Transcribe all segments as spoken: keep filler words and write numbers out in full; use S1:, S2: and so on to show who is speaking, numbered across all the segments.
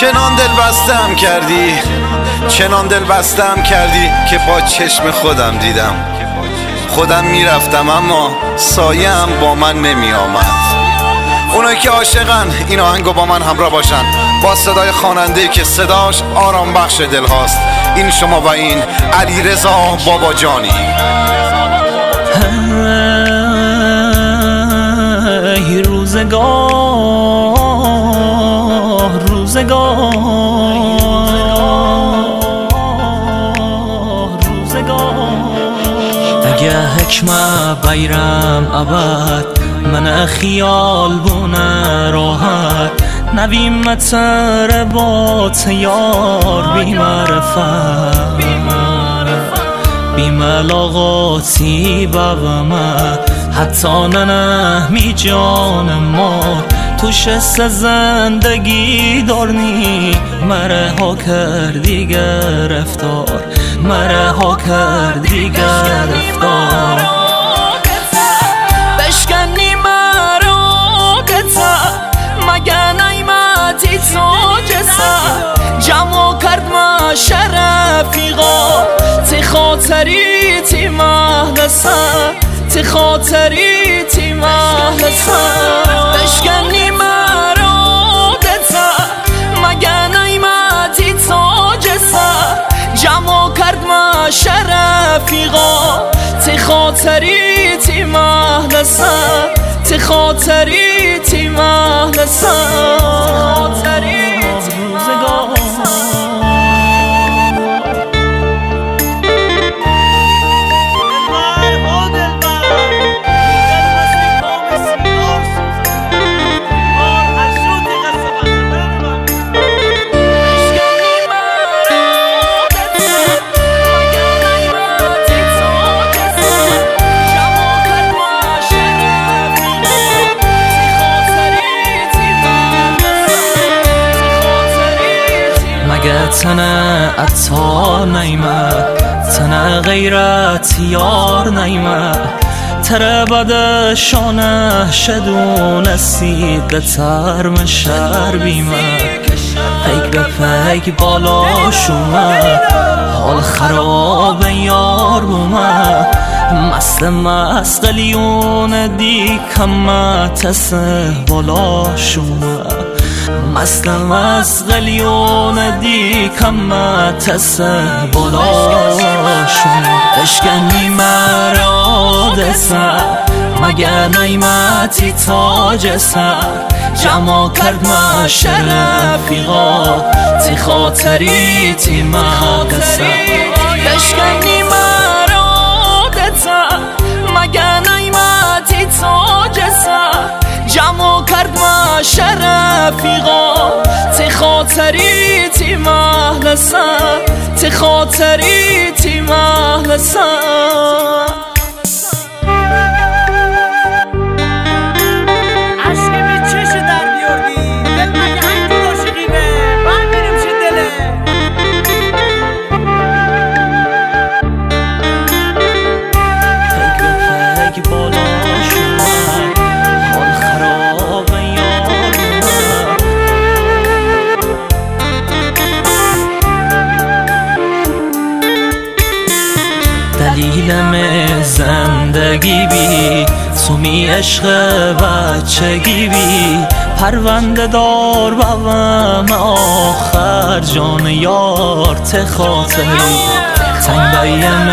S1: چنان دل بستم کردی، چنان دل بستم کردی که با چشم خودم دیدم. خودم میرفتم اما سایم با من نمی آمد. اونایی که عاشقن این آهنگو با من همراه باشن، با صدای خواننده‌ای که صداش آرام بخش دل هاست. این شما و این علیرضا باباجانی.
S2: ای روزگار روزگار اگه حکمه بیرم ابد من خیال بونه راحت نویم متر با تیار بی معرفت بی ملاقاتی بابم حتی ننهمی جان ما توش زندگی دارنی مره ها کردی گرفتار مره ها کردی گرفتار بشکنی مرا گتا مگه نیمتی تو جسد جمع کرد ما شرفیقا تی خاطری تی مهدسد تی خاطری تی مهدسد بشکنی مرا گتا مگه نیمتی تو جسد جمع کرد ما شرفیقا تی خاطری تی مهدسد تی خاطری تی مهدسد تنه عطار نیمه تنه غیرت یار نیمه تره بده شانه شدونستی دتر مشر بیمه پیک به پیک بالا شومه حال خراب یار بومه مست مست قلیون دی کمه تسه بالا شومه مست مست قلیون دی کمه تسه بالا شومه اشکنی مرا دسه مگه نیمتی تاج سر جمع کرد ما شرفیقا تی خاطری تی مقدسه اشکنی مرا دسه مگه نیمتی تاج سر جمع کرد ما شرفیقا تی خاطری تی مهدسه تی خاطری تی مهدسه دلیلم زندگی بی تو می عشق بچگی بی پرونده دار بوام آخر جان یار ته خاطری تنگ بیم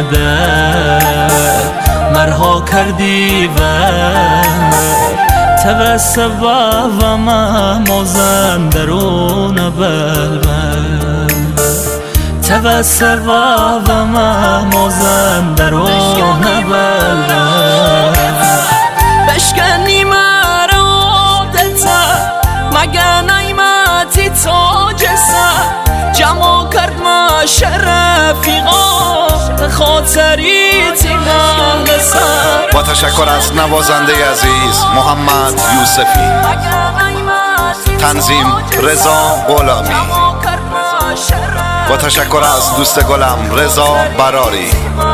S2: ده مرها کردی و توس بوام موزن درون بلبل توس بوام موزن درون بلبل بشکنی مرا دلتا مگه نیمتی تو جسد جمع کرد ما شرفیقا خاطری تی مهدسه
S1: با تشکر از نوازنده عزیز محمد یوسفی، تنظیم رضا غلامی، با تشکر از دوست گلم رضا براری.